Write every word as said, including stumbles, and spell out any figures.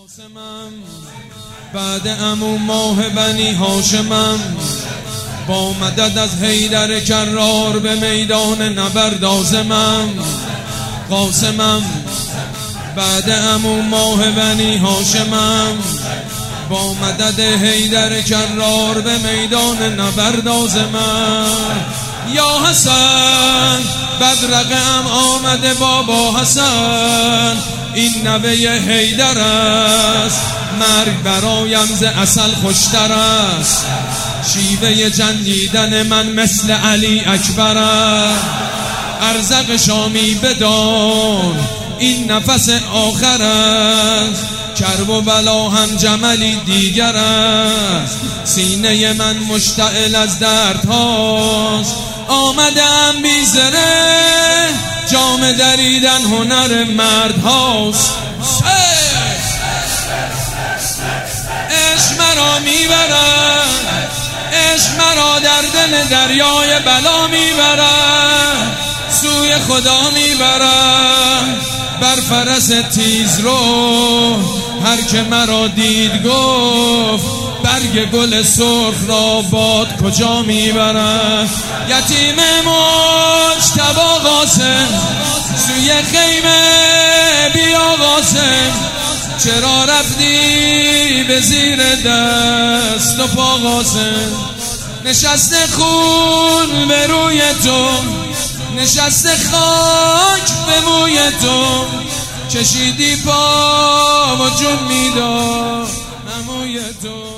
قاسمم بعد عمو ماه بنی هاشمم، با مدد از حیدر کرار به میدان نبرد آزمم. قاسمم بعد عمو ماه بنی هاشمم، با مدد حیدر کرار به میدان نبرد آزمم. یا حسن بدرقم آمده بابا حسن، این نوه حیدر است، مرگ برایم ز عسل خوشتر است. شیوه جنگیدن من مثل علی اکبر است، ارزق شامی بدان این نفس آخر است. کرب و بلا هم جملی دیگر است، سینه من مشتعل از درد هاست. آمدم بی زره جام دریدن هنر مرد هاست. عشق مرا میبرد، عشق مرا در دل دریای بلا میبرد، سوی خدا میبرد بر فرس تیز رو. هر که مرا دید گفت برگ گل سرخ را باد کجا میبرد. یتیم مجتبی قاسم سوی خیمه بیا قاسم، چرا رفتی به زیر دست و پا قاسم. نشسته خون به روی تو، نشسته خاک به موی تو، چشیدی پا و جون میداد نموی تو.